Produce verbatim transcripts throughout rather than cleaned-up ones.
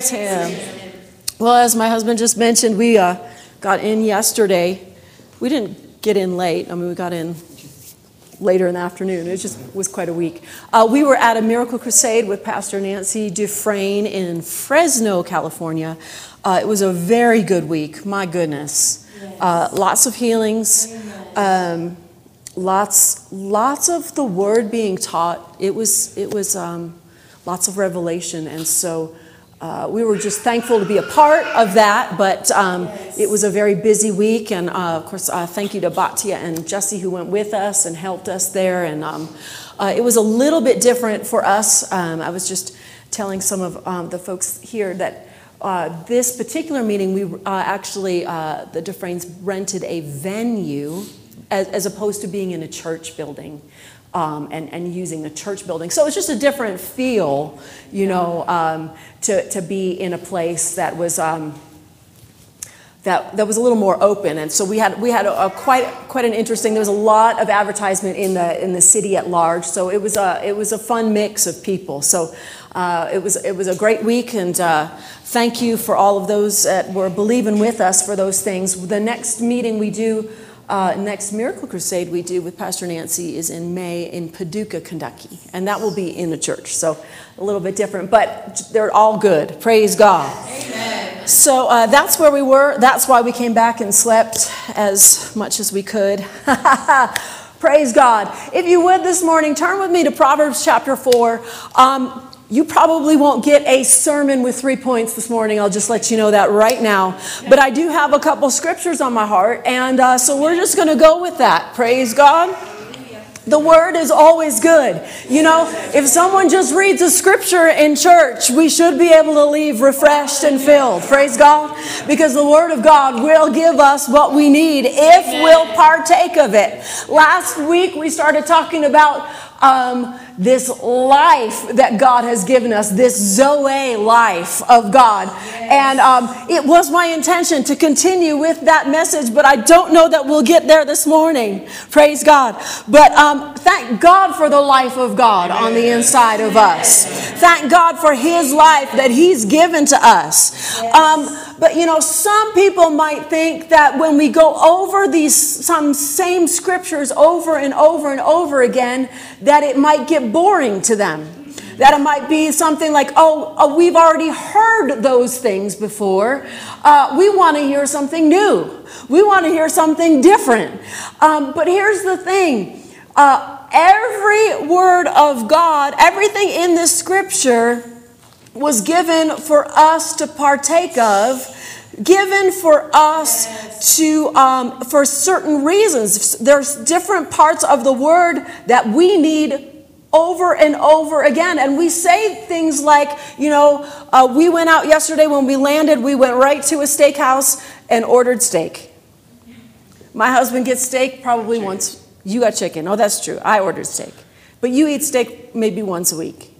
Praise him. Well, as my husband just mentioned, we uh, got in yesterday. We didn't get in late. I mean, we got in later in the afternoon. It just was quite a week. Uh, we were at a Miracle Crusade with Pastor Nancy Dufresne in Fresno, California. Uh, it was a very good week. My goodness. Uh, lots of healings. Um, lots, lots of the word being taught. It was, it was um, lots of revelation. And so Uh, we were just thankful to be a part of that, but um, yes. It was a very busy week, and uh, of course, uh, thank you to Batia and Jesse who went with us and helped us there, and um, uh, it was a little bit different for us. Um, I was just telling some of um, the folks here that uh, this particular meeting, we uh, actually, uh, the Dufresnes rented a venue as, as opposed to being in a church building. Um, and, and using a church building. So it's just a different feel, you know, um, to, to be in a place that was um, that that was a little more open. And so we had we had a, a quite quite an interesting. There was a lot of advertisement in the in the city at large. So it was a it was a fun mix of people. So uh, it was it was a great week, and uh, thank you for all of those that were believing with us for those things. The next meeting we do. Uh, next Miracle Crusade we do with Pastor Nancy is in May in Paducah, Kentucky, and that will be in the church, so a little bit different, but they're all good. Praise God. Amen. So uh, that's where we were. That's why we came back and slept as much as we could. Praise God. If you would this morning, turn with me to Proverbs chapter four. Um, You probably won't get a sermon with three points this morning. I'll just let you know that right now. But I do have a couple scriptures on my heart, and uh, so we're just going to go with that. Praise God. The word is always good. You know, if someone just reads a scripture in church, we should be able to leave refreshed and filled. Praise God. Because the word of God will give us what we need if we'll partake of it. Last week we started talking about um, this life that God has given us, this Zoe life of God. And um, it was my intention to continue with that message, but I don't know that we'll get there this morning. Praise God. But um, thank God for the life of God on the inside of us. Thank God for his life that he's given to us. Um, but, you know, some people might think that when we go over these some same scriptures over and over and over again, that it might get boring to them. That it might be something like, oh, oh we've already heard those things before. Uh, we want to hear something new. We want to hear something different. Um, but here's the thing. Uh, every word of God, everything in this scripture was given for us to partake of, given for us to, um, for certain reasons. There's different parts of the word that we need over and over again. And we say things like, you know, uh, we went out yesterday when we landed, we went right to a steakhouse and ordered steak. My husband gets steak probably chicken. once. You got chicken. Oh, that's true. I ordered steak. But you eat steak maybe once a week.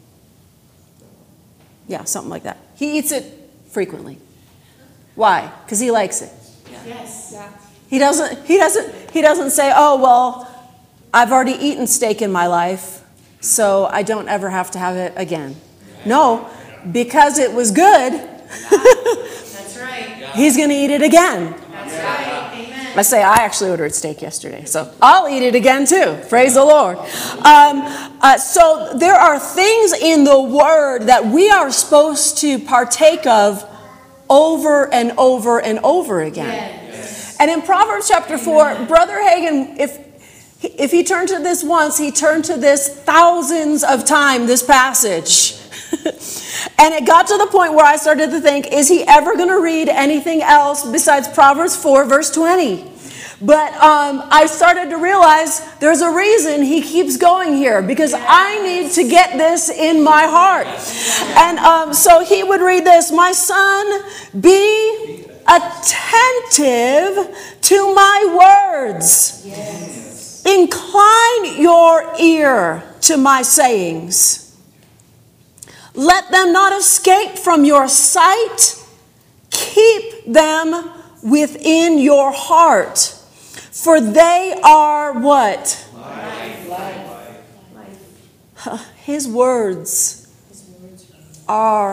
Yeah, something like that. He eats it frequently. Why? Because he likes it. Yes. Yeah. He doesn't, he doesn't, he doesn't say, oh, well, I've already eaten steak in my life, so I don't ever have to have it again. No, because it was good. That's right. He's going to eat it again. That's right. Amen. I say I actually ordered steak yesterday, so I'll eat it again too. Praise the Lord. Um, uh, so there are things in the Word that we are supposed to partake of over and over and over again. Yes. And in Proverbs chapter four, Brother Hagin, if if he turned to this once, he turned to this thousands of times, this passage. And it got to the point where I started to think, is he ever going to read anything else besides Proverbs four, verse twenty? But um, I started to realize there's a reason he keeps going here, because I need to get this in my heart. And um, so he would read this, my son, be attentive to my words. Yes. Incline your ear to my sayings. Let them not escape from your sight. Keep them within your heart. For they are what? Life. Life. His words are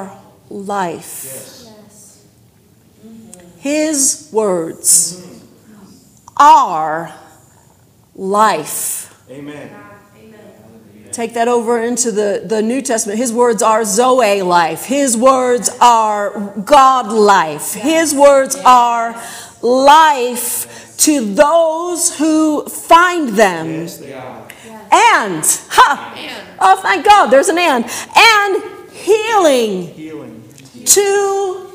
life. Yes. His words are life. Amen. Take that over into the, the New Testament. His words are Zoe life. His words are God life. His words are life to those who find them. Yes, they are. And, ha, oh thank God, there's an and. And healing Healing. to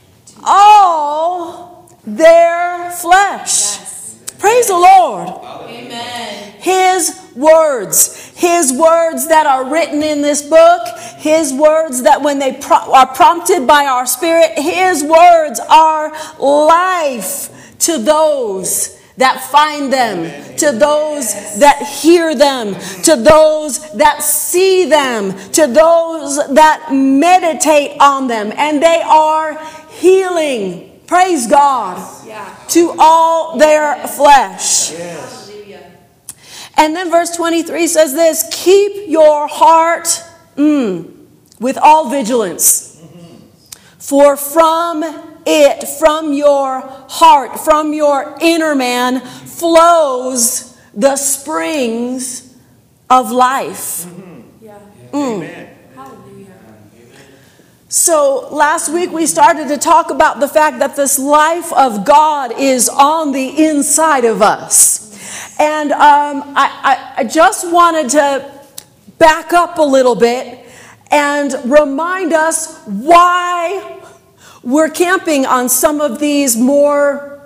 all their flesh. Praise the Lord. Amen. His words, His words that are written in this book, His words that when they pro- are prompted by our Spirit, His words are life to those that find them, to those that hear them, to those that see them, to those that meditate on them, and they are healing. Praise God. Yeah. To all their flesh. Yes. And then verse twenty-three says this, keep your heart mm, with all vigilance. For from it, from your heart, from your inner man, flows the springs of life. Yeah. Amen. Hallelujah. So last week we started to talk about the fact that this life of God is on the inside of us. And um, I, I, I just wanted to back up a little bit and remind us why we're camping on some of these more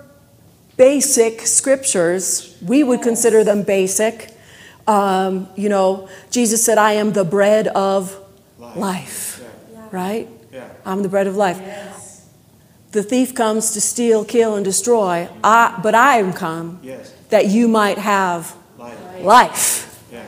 basic scriptures. We would consider them basic. Um, you know, Jesus said, I am the bread of life, life Yeah. right? Yeah. I'm the bread of life. Yes. The thief comes to steal, kill, and destroy, I, but I am come Yes. that you might have Life. life. Yeah.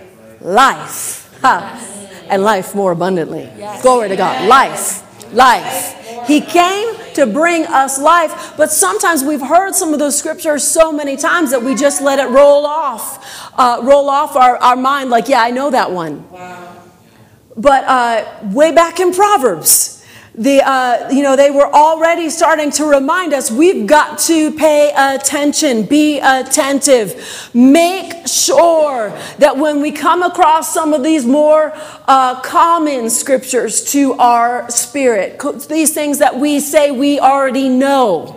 Life. Ha. And life more abundantly. Glory to God. Life. Life. He came to bring us life, but sometimes we've heard some of those scriptures so many times that we just let it roll off, uh, roll off our, our mind like, yeah, I know that one. Wow. But uh, way back in Proverbs, the uh, you know they were already starting to remind us we've got to pay attention, be attentive, make sure that when we come across some of these more uh, common scriptures to our spirit, these things that we say we already know,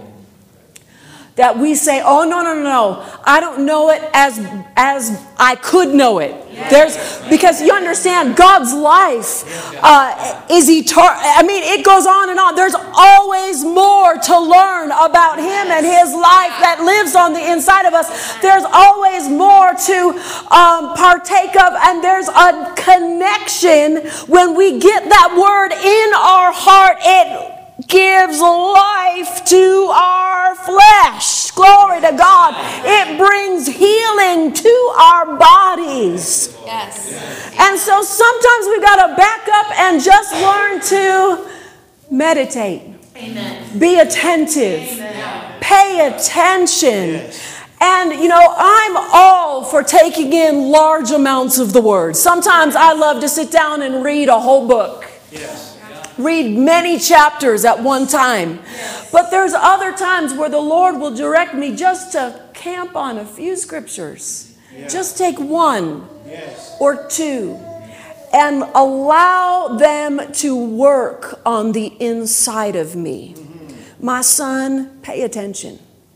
that we say, oh, no, no, no, no, I don't know it as, as I could know it. There's, because you understand, God's life uh, is eternal. I mean, it goes on and on. There's always more to learn about Him and His life that lives on the inside of us. There's always more to um, partake of, and there's a connection. When we get that word in our heart, it gives life to our flesh. Glory to God. It brings healing to our bodies. Yes. And so sometimes we've got to back up and just learn to meditate. Amen. Be attentive. Amen. Pay attention. Yes. And, you know, I'm all for taking in large amounts of the Word. Sometimes I love to sit down and read a whole book. Yes. Read many chapters at one time. But there's other times where the Lord will direct me just to camp on a few scriptures. Yeah. Just take one Yes. or two and allow them to work on the inside of me. Mm-hmm. My son, pay attention.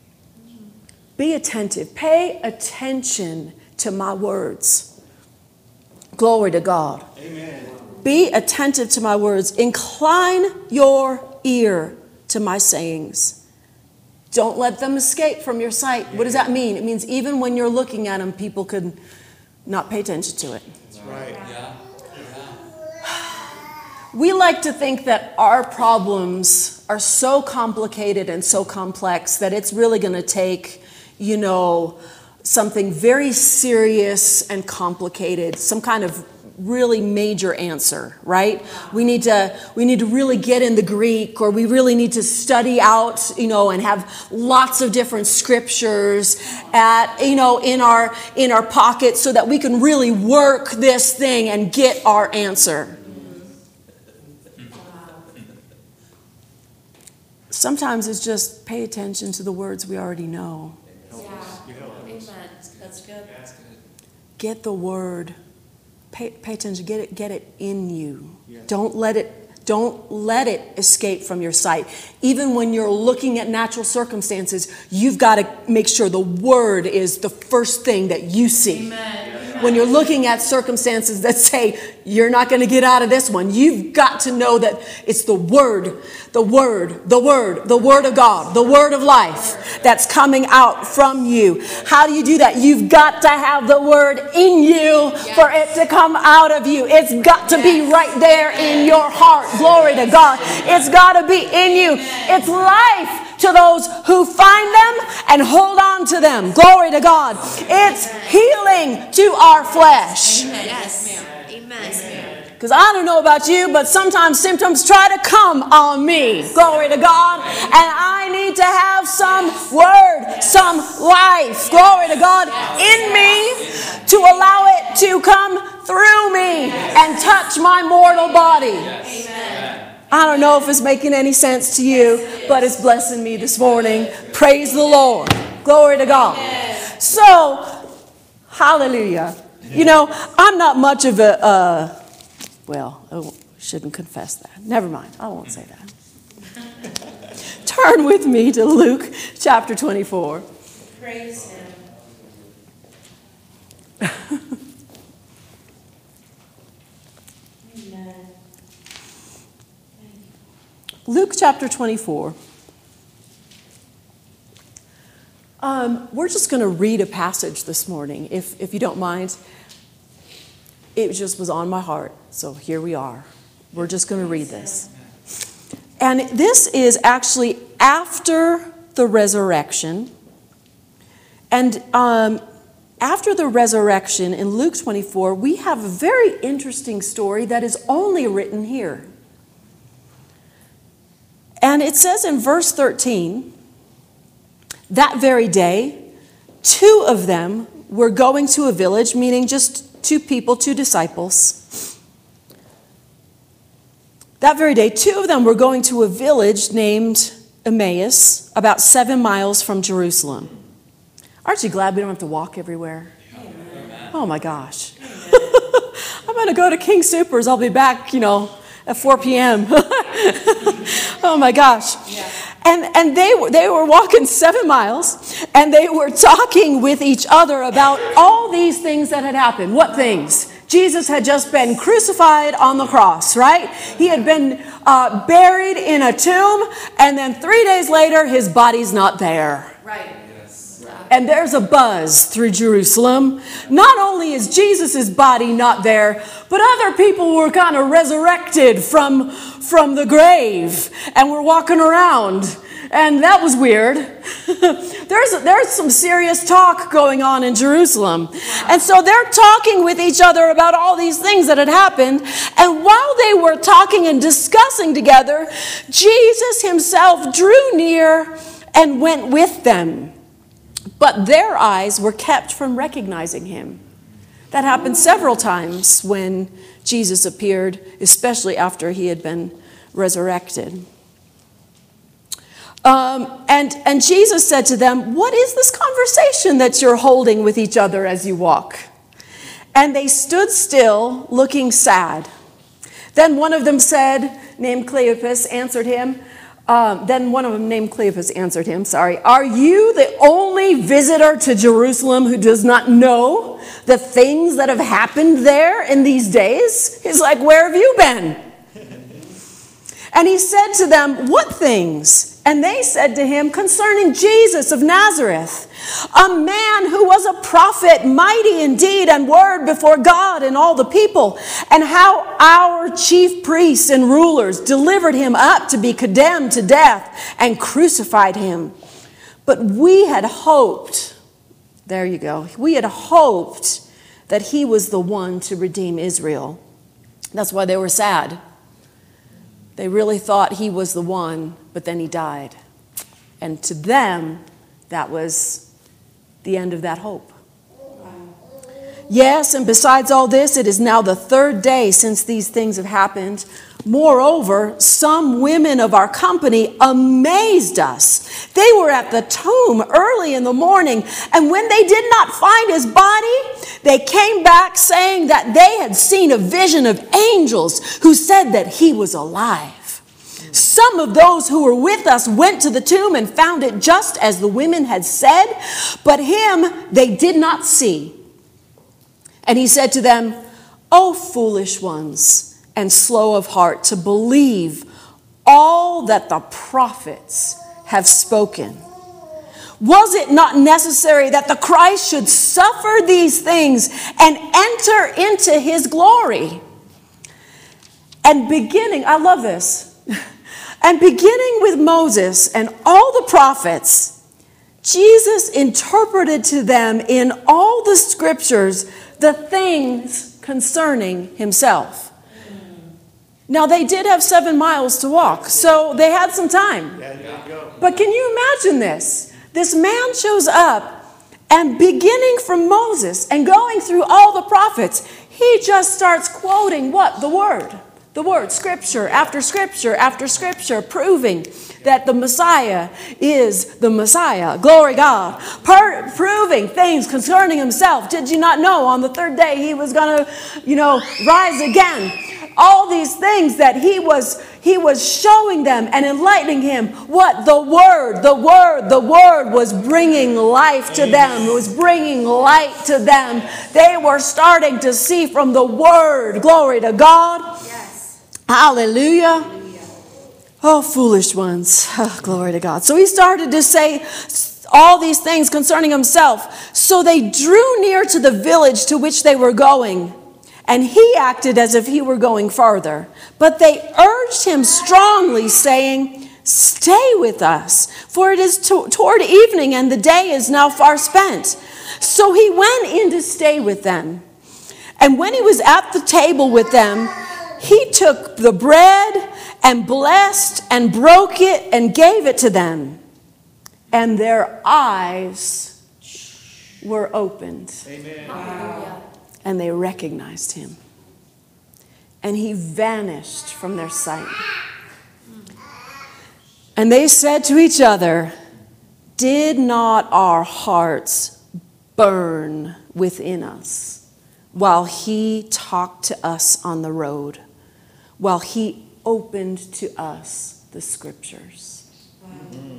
Be attentive. Pay attention to my words. Glory to God. Amen. Be attentive to my words. Incline your ear to my sayings. Don't let them escape from your sight. What does that mean? It means even when you're looking at them, people could not pay attention to it. That's right. Yeah. We like to think that our problems are so complicated and so complex that it's really going to take, you know, something very serious and complicated, some kind of really major answer, right? We need to we need to really get in the Greek, or we really need to study out, you know, and have lots of different scriptures at, you know, in our in our pocket so that we can really work this thing and get our answer. sometimes it's just pay attention to the words we already know. Yeah. Amen. That's good. Get the word. Pay, pay attention. Get it, get it in you. Don't let it Don't let it escape from your sight. Even when you're looking at natural circumstances, you've got to make sure the word is the first thing that you see. Amen. When you're looking at circumstances that say, you're not going to get out of this one, you've got to know that it's the word, the word, the word, the word of God, the word of life that's coming out from you. How do you do that? You've got to have the word in you for it to come out of you. It's got to be right there in your heart. Glory to God. It's got to be in you. It's life to those who find them and hold on to them. Glory to God. It's healing to our flesh. Yes. Amen. Because I don't know about you, but sometimes symptoms try to come on me. Glory to God. And I need to have some word, some life. Glory to God in me to allow it to come through me and touch my mortal body. Amen. I don't know if it's making any sense to you, but it's blessing me this morning. Praise the Lord. Glory to God. So, hallelujah. You know, I'm not much of a, uh, well, I shouldn't confess that. Never mind. I won't say that. Turn with me to Luke chapter twenty-four. Praise him. Amen. Luke chapter twenty-four. Um, we're just going to read a passage this morning, if, if you don't mind. It just was on my heart, so here we are. We're just going to read this. And this is actually after the resurrection. And um, after the resurrection in Luke twenty-four, we have a very interesting story that is only written here. And it says in verse thirteen, that very day, two of them were going to a village, meaning just two people, two disciples. That very day, two of them were going to a village named Emmaus, about seven miles from Jerusalem. Aren't you glad we don't have to walk everywhere? Amen. Oh my gosh. I'm going to go to King Soopers. I'll be back, you know, at four p.m. Oh my gosh. Yeah. And, and they, were, they were walking seven miles, and they were talking with each other about all these things that had happened. What things? Jesus had just been crucified on the cross, right? He had been uh, buried in a tomb, and then three days later, his body's not there. Right. And there's a buzz through Jerusalem. Not only is Jesus' body not there, but other people were kind of resurrected from, from the grave and were walking around. And that was weird. there's, there's some serious talk going on in Jerusalem. And so they're talking with each other about all these things that had happened. And while they were talking and discussing together, Jesus himself drew near and went with them. But their eyes were kept from recognizing him. That happened several times when Jesus appeared, especially after he had been resurrected. Um, and, and Jesus said to them, "What is this conversation that you're holding with each other as you walk?" And they stood still, looking sad. Then one of them said, named Cleopas, answered him, Um, then one of them named Cleopas answered him, sorry, "Are you the only visitor to Jerusalem who does not know the things that have happened there in these days?" He's like, "Where have you been?" And he said to them, "What things?" And they said to him, "Concerning Jesus of Nazareth, a man who was a prophet, mighty in deed and word before God and all the people, and how our chief priests and rulers delivered him up to be condemned to death and crucified him. But we had hoped," there you go, "we had hoped that he was the one to redeem Israel." That's why they were sad. They really thought he was the one, but then he died. And to them, that was the end of that hope. Yes, and besides all this, it is now the third day since these things have happened. Moreover, some women of our company amazed us. They were at the tomb early in the morning, and when they did not find his body, they came back saying that they had seen a vision of angels who said that he was alive. Some of those who were with us went to the tomb and found it just as the women had said, but him they did not see. And he said to them, O foolish ones, and slow of heart to believe all that the prophets have spoken. Was it not necessary that the Christ should suffer these things and enter into his glory? And beginning, I love this, and beginning with Moses and all the prophets, Jesus interpreted to them in all the scriptures the things concerning himself. Now, they did have seven miles to walk, so they had some time. But can you imagine this? This man shows up, and beginning from Moses and going through all the prophets, he just starts quoting what? The word. The word, scripture after scripture after scripture, proving that the Messiah is the Messiah. Glory God. Per- proving things concerning himself. Did you not know on the third day he was going to, you know, rise again? All these things that he was he was showing them and enlightening him. What? The word, the word, the word was bringing life to them. It was bringing light to them. They were starting to see from the word. Glory to God. Yes. Hallelujah. Oh, foolish ones. Oh, glory to God. So he started to say all these things concerning himself. So they drew near to the village to which they were going. And he acted as if he were going farther. But they urged him strongly, saying, Stay with us, for it is to- toward evening, and the day is now far spent. So he went in to stay with them. And when he was at the table with them, he took the bread and blessed and broke it and gave it to them. And their eyes were opened. Amen. Hallelujah. And they recognized him. And he vanished from their sight. And they said to each other, Did not our hearts burn within us while he talked to us on the road, while he opened to us the scriptures? Wow.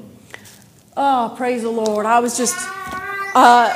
Oh, praise the Lord. I was just... Uh,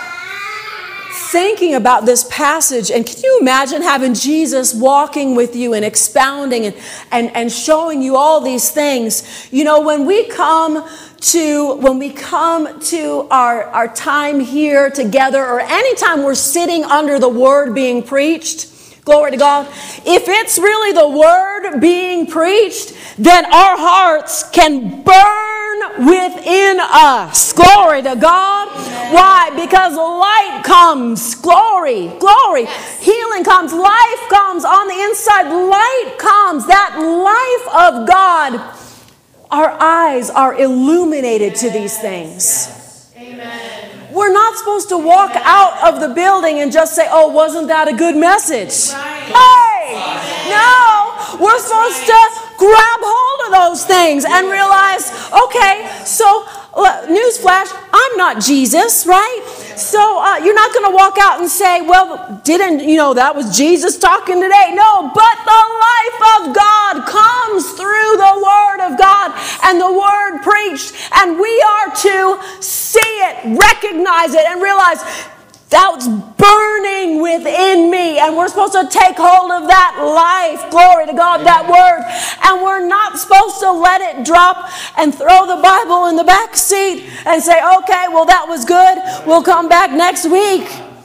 thinking about this passage, and can you imagine having Jesus walking with you and expounding and, and, and showing you all these things? You know, when we come to when we come to our, our time here together, or anytime we're sitting under the word being preached, glory to God, if it's really the word being preached, then our hearts can burn within us. Glory to God. Amen. Why? Because light comes. Glory, glory. Yes. Healing comes. Life comes on the inside. Light comes. That life of God. Our eyes are illuminated yes. to these things. Yes. Amen. We're not supposed to walk Amen. Out of the building and just say, oh, wasn't that a good message? Right. Hey! Amen. No! We're That's supposed right. to grab hold of those things and realize, okay, so uh, newsflash, I'm not Jesus, right? So uh, you're not going to walk out and say, well, didn't, you know, that was Jesus talking today. No, but the life of God comes through the word of God and the word preached. And we are to see it, recognize it, and realize that's burning within me. And we're supposed to take hold of that life, glory to God, that word. And we're not supposed to let it drop and throw the Bible in the back seat and say, okay, well, that was good. We'll come back next week.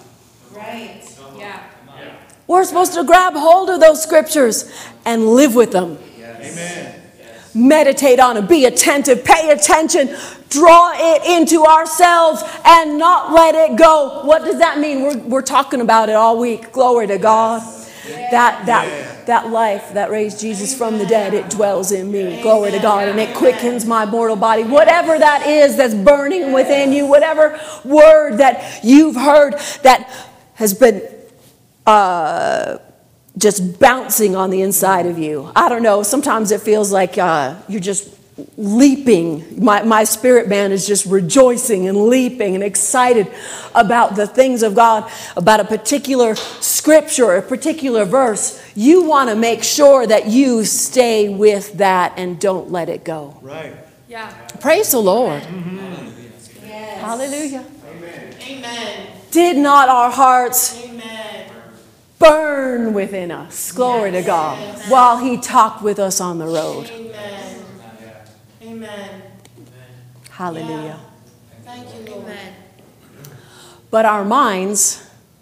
Right. Yeah. We're supposed to grab hold of those scriptures and live with them. Amen. Meditate on it. Be attentive. Pay attention. Draw it into ourselves and not let it go. What does that mean? We're, we're talking about it all week. Glory to God. Yeah. That, that, yeah. that life that raised Jesus from the dead, it dwells in me. Glory to God. And it quickens my mortal body. Whatever that is that's burning within you, whatever word that you've heard that has been uh, just bouncing on the inside of you. I don't know. Sometimes it feels like uh, you're just leaping. My, my spirit man is just rejoicing and leaping and excited about the things of God, about a particular scripture, a particular verse. You want to make sure that you stay with that and don't let it go. Right. Yeah. Praise the Lord. Yes. Hallelujah. Amen. Amen. Did not our hearts Amen. burn within us, glory to God, while he talked with us on the road? Amen. Amen. Hallelujah. Thank you, Lord. Amen. But our minds,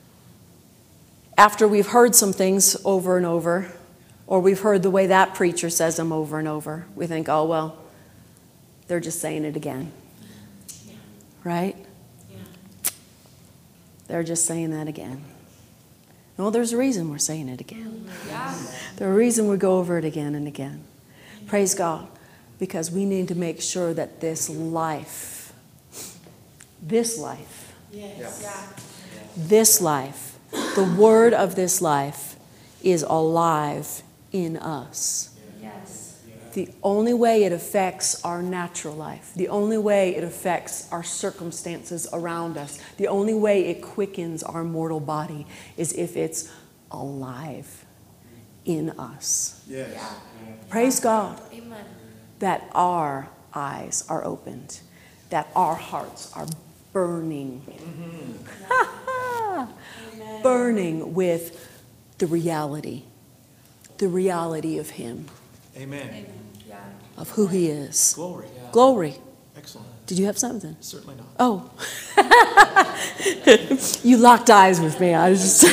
after we've heard some things over and over, or we've heard the way that preacher says them over and over, we think, oh, well, they're just saying it again. Right? They're just saying that again. No, there's a reason we're saying it again. Yeah. There's a reason we go over it again and again. Praise God. Because we need to make sure that this life, this life, Yes. Yeah. this life, the word of this life is alive in us. Yes. The only way it affects our natural life, the only way it affects our circumstances around us, the only way it quickens our mortal body is if it's alive in us. Yes. Yeah. Praise God Amen. that our eyes are opened, that our hearts are burning, burning with the reality, the reality of Him, Amen. Yeah. of who He is. Glory. Glory. Excellent. Did you have something? Certainly not. Oh. You locked eyes with me. I was just.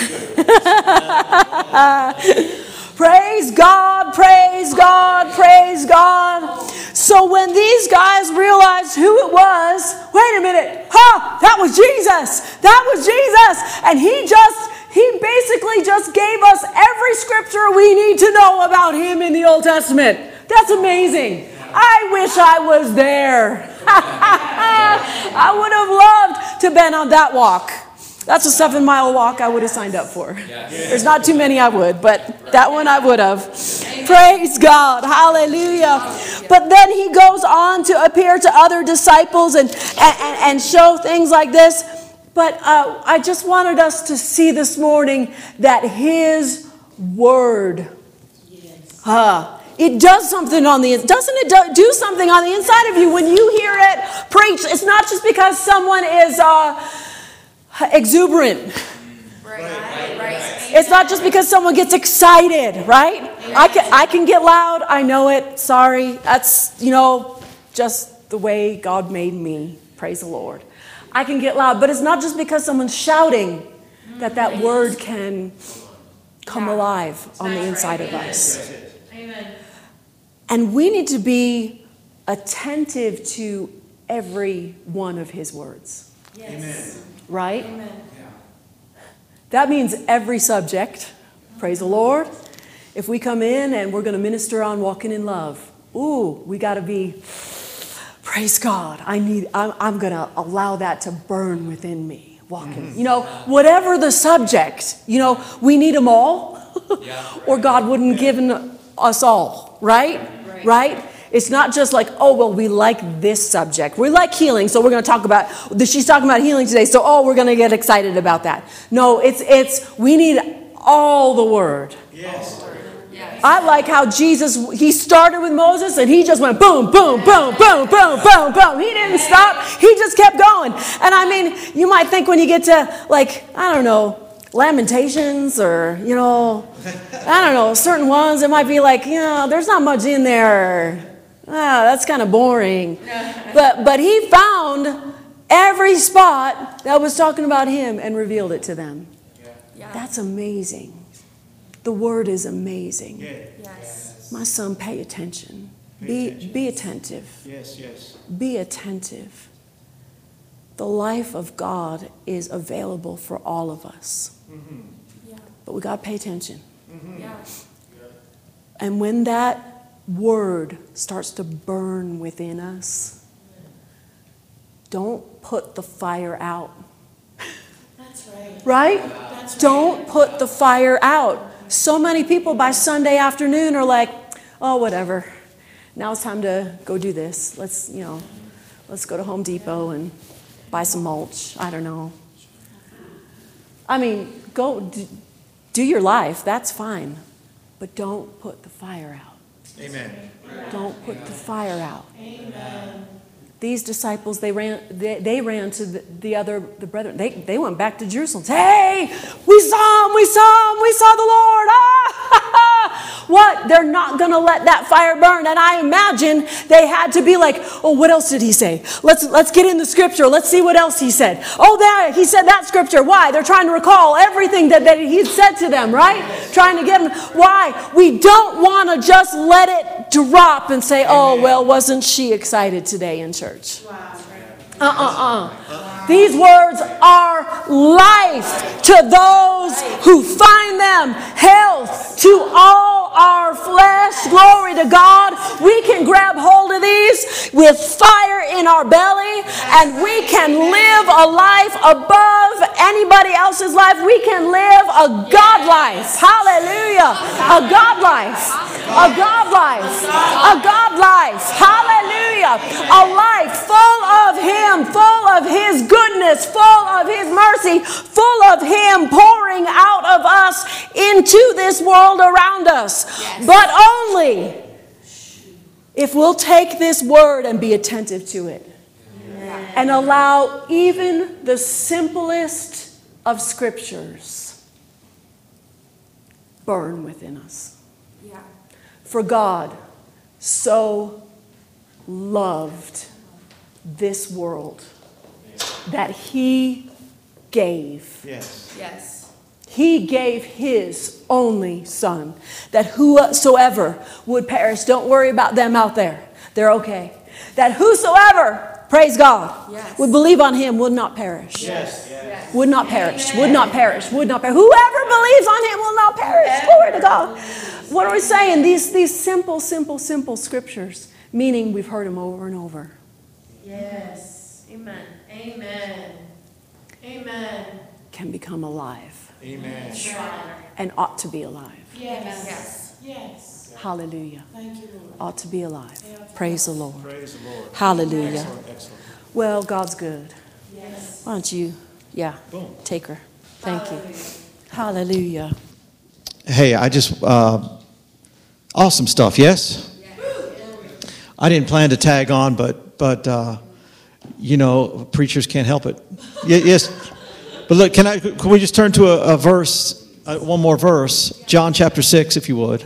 Praise God, praise God, praise God. So when these guys realized who it was, wait a minute, huh, that was Jesus. That was Jesus. And he just, he basically just gave us every scripture we need to know about him in the Old Testament. That's amazing. I wish I was there. I would have loved to have been on that walk. That's a seven mile walk I would have signed up for. There's not too many I would, but that one I would have. Praise God. Hallelujah. But then he goes on to appear to other disciples and, and, and show things like this. But uh, I just wanted us to see this morning that his word, uh, it does something on the, doesn't it do, do something on the inside of you when you hear it preached? It's not just because someone is uh, exuberant. Right. Right. Right. It's not just because someone gets excited, right? I can, I can get loud. I know it. Sorry. That's, you know, just the way God made me. Praise the Lord. I can get loud. But it's not just because someone's shouting that that word can come alive on the inside of us. Amen. And we need to be attentive to every one of his words. Yes. Right? Amen. That means every subject. Praise the Lord. If we come in and we're going to minister on walking in love, ooh, we got to be, praise God. I need, I'm, I'm going to allow that to burn within me. Walking, you know, whatever the subject, you know, we need them all, or God wouldn't give us all, right? Right. Right? It's not just like, oh, well, we like this subject. We like healing, so we're going to talk about, she's talking about healing today, so, oh, we're going to get excited about that. No, it's, it's, we need all the word. Yes. I like how Jesus, he started with Moses and he just went boom, boom, boom, boom, boom, boom, boom. He didn't stop. He just kept going. And I mean, you might think when you get to, like, I don't know, Lamentations or, you know, I don't know, certain ones, it might be like, you know, there's not much in there. Ah, that's kind of boring. But, but he found every spot that was talking about him and revealed it to them. Yeah. That's amazing. The word is amazing. Yeah. Yes. My son, pay attention. Pay Be, attention. be attentive. Yes, yes. Be attentive. The life of God is available for all of us. Mm-hmm. Yeah. But we got to pay attention. Yeah. And when that word starts to burn within us, don't put the fire out. That's right. Right? That's Don't put the fire out. So many people by Sunday afternoon are like, oh, whatever. Now it's time to go do this. Let's, you know, let's go to Home Depot and buy some mulch. I don't know. I mean, go do, do your life. That's fine. But don't put the fire out. Amen. Don't put the fire out. Amen. These disciples, they ran, they, they ran to the, the other, the brethren. They, they went back to Jerusalem. Hey, we saw him, we saw him, we saw the Lord. Ah! What? They're not going to let that fire burn. And I imagine they had to be like, oh, what else did he say? Let's, let's get in the scripture. Let's see what else he said. Oh, there, he said that scripture. Why? They're trying to recall everything that, that he said to them, right? Trying to get them. Why? We don't want to just let it drop and say, oh, well, wasn't she excited today in church? Uh-uh-uh. These words are life to those who find them, health to all our flesh. Glory to God. We can grab hold of these with fire in our belly, and we can live a life above anybody else's life. We can live a God life. Hallelujah. A God life. A God life. A God life. Hallelujah. A life full of Him, full of His goodness, full of His mercy, full of Him pouring out of us into this world around us. Yes. But only if we'll take this word and be attentive to it. Amen. And allow even the simplest of scriptures burn within us. Yeah. For God so loved this world that He gave. Yes. Yes. He gave His only Son, that whosoever would perish, don't worry about them out there, they're okay, that whosoever, praise God, yes, would believe on Him would not perish. Yes. Yes. Would not perish, Amen. would not perish, would not perish. Whoever believes on Him will not perish. Glory to God. What are we saying? These, these simple, simple, simple scriptures, meaning we've heard them over and over. Yes. Amen. Amen. Amen. Can become alive. Amen. And ought to be alive. Yes. Yes. Yes. Hallelujah. Thank you, Lord. Ought to be alive. Praise the Lord. Praise the Lord. Hallelujah. Excellent, excellent. Well, God's good. Yes. Why don't you, yeah, Boom. take her. Thank you. Hallelujah. Hey, I just, uh, awesome stuff, yes? I didn't plan to tag on, but, but uh, you know, preachers can't help it. Y- yes. But look, can I? Can we just turn to a, a verse, uh, one more verse, John chapter six, if you would.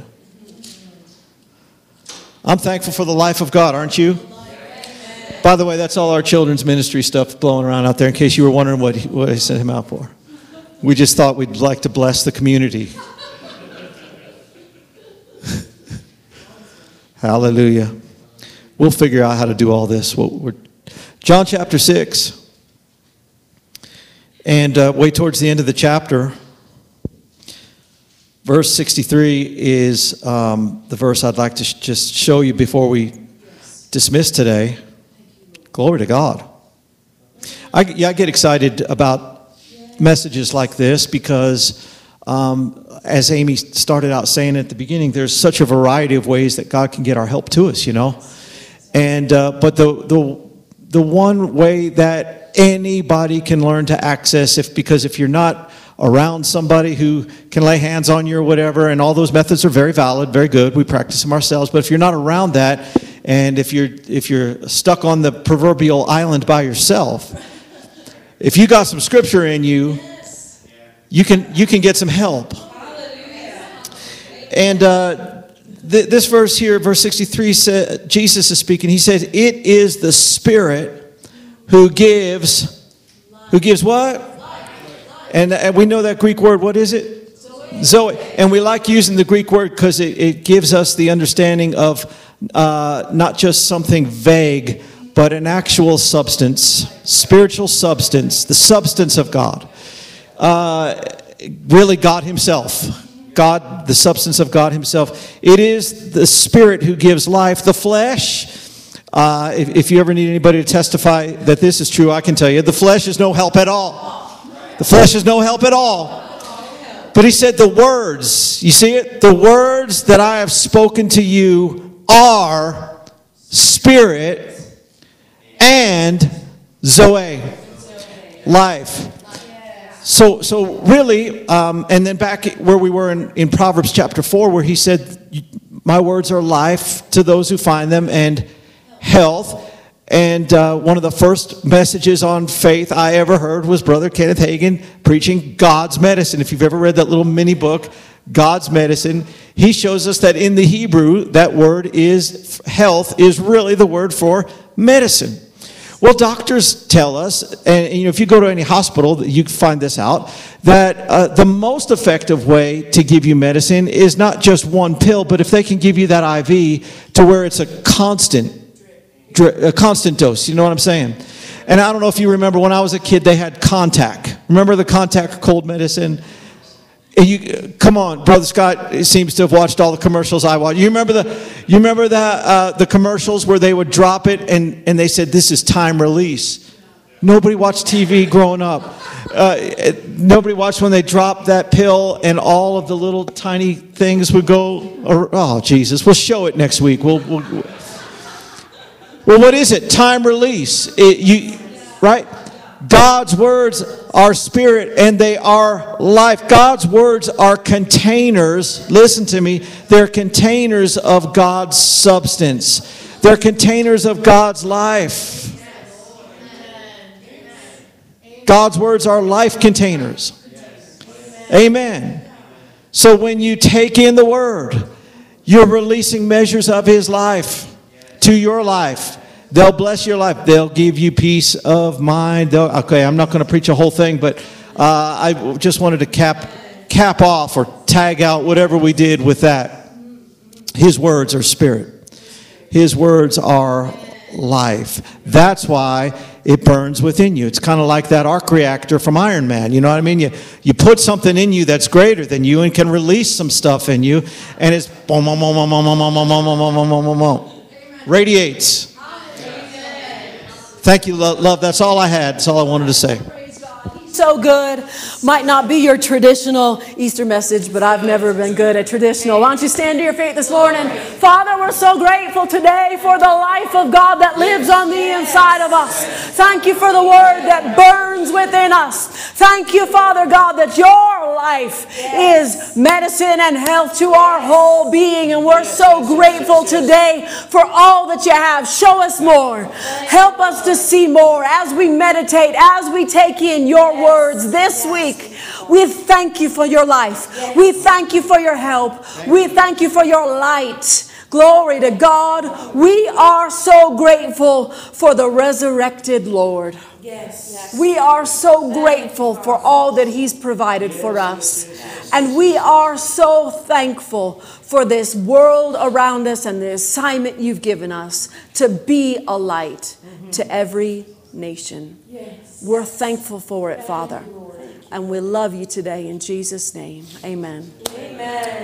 I'm thankful for the life of God, aren't you? By the way, that's all our children's ministry stuff blowing around out there, in case you were wondering what he, what I sent him out for. We just thought we'd like to bless the community. Hallelujah. We'll figure out how to do all this. We'll, we're, John chapter six. And uh, way towards the end of the chapter, verse sixty-three is um, the verse I'd like to sh- just show you before we dismiss today. Glory to God. I, yeah, I get excited about messages like this because, um, as Amy started out saying at the beginning, there's such a variety of ways that God can get our help to us, you know. And uh, but the the the one way that anybody can learn to access, if because if you're not around somebody who can lay hands on you or whatever, and all those methods are very valid, very good, we practice them ourselves, but if you're not around that, and if you're if you're stuck on the proverbial island by yourself, if you got some scripture in you, you can you can get some help. And uh, th- this verse here, verse sixty-three, said, Jesus is speaking. He said, "It is the Spirit who gives, who gives what? And, and we know that Greek word, what is it? Zoe. Zoe. And we like using the Greek word because it, it gives us the understanding of uh, not just something vague, but an actual substance, spiritual substance, the substance of God. Uh, really God Himself. God, the substance of God Himself. It is the Spirit who gives life. The flesh, Uh, if, if you ever need anybody to testify that this is true, I can tell you, the flesh is no help at all. The flesh is no help at all. But he said, the words, you see it? The words that I have spoken to you are spirit and Zoe, life. So, so really, um, and then back where we were in, in Proverbs chapter four, where he said, my words are life to those who find them and health. And uh, one of the first messages on faith I ever heard was Brother Kenneth Hagin preaching God's medicine. If you've ever read that little mini book, God's medicine, he shows us that in the Hebrew, that word is health is really the word for medicine. Well, doctors tell us, and you know, if you go to any hospital, you find this out, that uh, the most effective way to give you medicine is not just one pill, but if they can give you that I V to where it's a constant a constant dose, you know what I'm saying? And I don't know if you remember, when I was a kid, they had Contact. Remember the Contact cold medicine? And you, come on, Brother Scott seems to have watched all the commercials I watched. You remember the, you remember the uh, the commercials where they would drop it and, and they said, this is time release. Nobody watched T V growing up. Uh, nobody watched when they dropped that pill and all of the little tiny things would go, oh, Jesus, we'll show it next week. We'll... we'll Well, what is it? Time release. It, you, right? God's words are spirit and they are life. God's words are containers. Listen to me. They're containers of God's substance. They're containers of God's life. God's words are life containers. Amen. So when you take in the word, you're releasing measures of his life to your life. They'll bless your life. They'll give you peace of mind. They'll, okay, I'm not going to preach a whole thing, but uh, I just wanted to cap cap off or tag out whatever we did with that. His words are spirit. His words are life. That's why it burns within you. It's kind of like that arc reactor from Iron Man. You know what I mean? You, you put something in you that's greater than you and can release some stuff in you, and it's boom, boom, boom, boom, boom, boom, boom, boom, boom, boom, boom, boom, boom. Radiates. Thank you, love. That's all I had. That's all I wanted to say. So good. Might not be your traditional Easter message, but I've never been good at traditional. Why don't you stand to your feet this morning? Father, we're so grateful today for the life of God that lives on the inside of us. Thank you for the word that burns within us. Thank you, Father God, that your life is medicine and health to our whole being. And we're so grateful today for all that you have. Show us more. Help us to see more as we meditate, as we take in your word. Words this week. We thank you for your life. We thank you for your help. We thank you for your light. Glory to God. We are so grateful for the resurrected Lord. Yes. We are so grateful for all that he's provided for us. And we are so thankful for this world around us and the assignment you've given us to be a light to every nation. Yes. We're thankful for it, Father. And we love you today in Jesus' name. Amen. Amen.